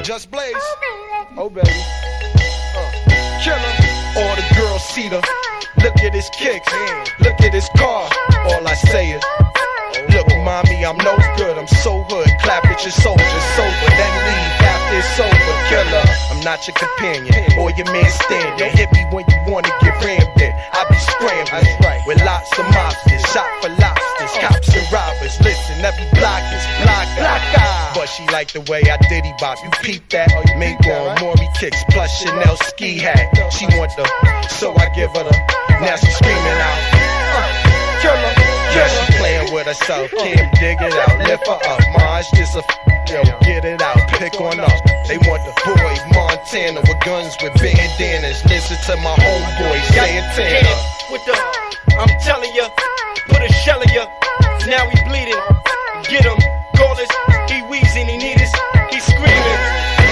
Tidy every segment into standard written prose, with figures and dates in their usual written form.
Just Blaze. Oh, baby. Killer. All the girls see the. Look at his kicks. Look at his car. All I say is, look, mommy, I'm no good. I'm so hood. Clap at your soldiers sober. Then leave after it's over. Killer. I'm not your companion or your man standing. Hit me when you wanna get rammed in. I be scrambling with lots of mobsters. Shot for lobsters. Cops and robbers. Listen, every block is block. But she like the way I diddy bop. You peep that? Mink on Maury kicks plus Chanel ski hat. She want the, so I give her the. Now she screaming out. Killer. Yeah, she playing with herself. Can't dig it out. Lift her up. Ma, it's just a. Yo, get it out. Pick one up. They want the boy Montana with guns with bandanas. Listen to my homeboy Santana. With the, I'm telling ya, put a shell in ya. Now he bleeding. Get him. Call us. He wheezing. He need us. He screaming.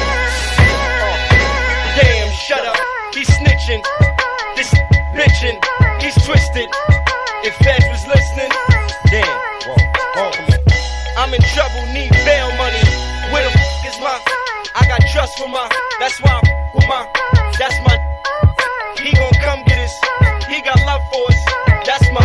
Damn, shut up. He snitching. This bitching. He's twisted. If feds was listening, damn. I'm in trouble. Need bail money. Where the f is my? I got trust for my. That's why I'm with my. That's my. He gon' come get us. He got love for us. That's my.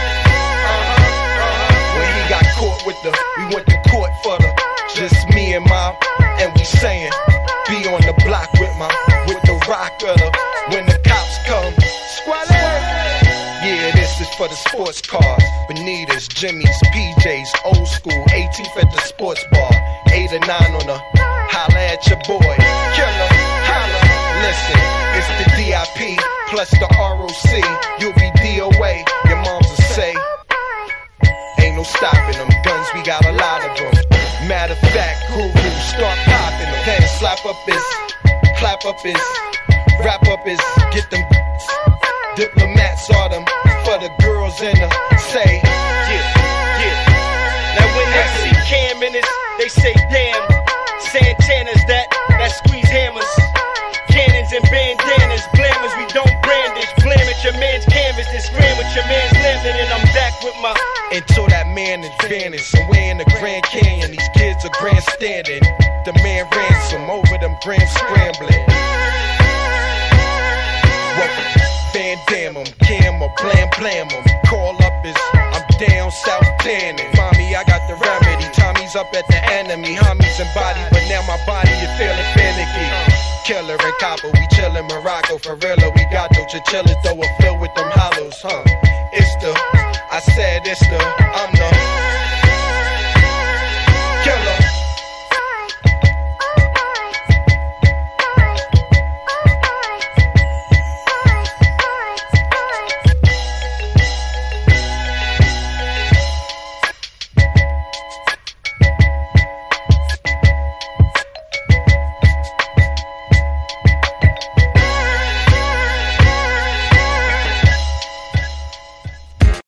When he got caught with the, we went to court for the. Just me and my, and we saying, be on the block with the rock of the. When the cops come, squad. Yeah, this is for the sports cars. Bonitas, Jimmy's, PJs, old school. 18th at the sports bar. 8 or 9 on the. Holla at your boy. Killer, holla. Listen, it's the DIP plus the ROC. You'll be DOA. Your moms will say, ain't no stopping them. Guns, we got a lot of them. Matter of fact, Guru, start popping them. Then slap up his, clap up his, wrap up his, get them. Diplomats are them for the girls in the say. Yeah. Now when they see Cam in this, they say damn. Santana's that squeeze hammers. Cannons and bandanas. Blammers, we don't brandish. Blam at your man's canvas, then scram with your man's lambing. And I'm back with my. Until that man is vanished. Somewhere in the Grand Canyon, these kids are grandstanding. The man ransom over them grams scrambling. Van Dam 'em, Cam or blam 'em. Call up is, I'm down south tanning. Mommy, I got the remedy. Tommy's up at the enemy. Homies and body, but now my body is feeling finicky. Killer and copper, we chillin' Morocco for real. We got those chinchillas, though, a fill with them hollows, huh? It's the, I said it's the, I'm the.